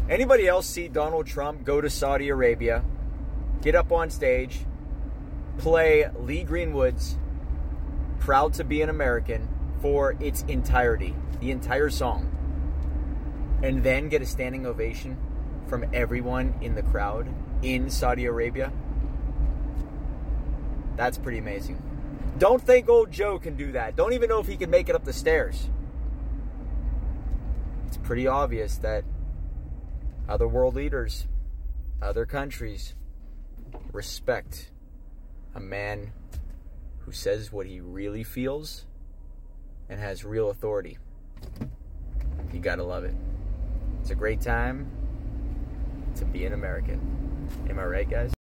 Anybody else see Donald Trump go to Saudi Arabia, get up on stage, play Lee Greenwood's Proud to Be an American for its entirety, the entire song, and then get a standing ovation from everyone in the crowd in Saudi Arabia? That's pretty amazing. Don't think old Joe can do that. Don't even know if he can make it up the stairs. It's pretty obvious that other world leaders, other countries, respect a man who says what he really feels and has real authority. You gotta love it. It's a great time to be an American. Am I right, guys?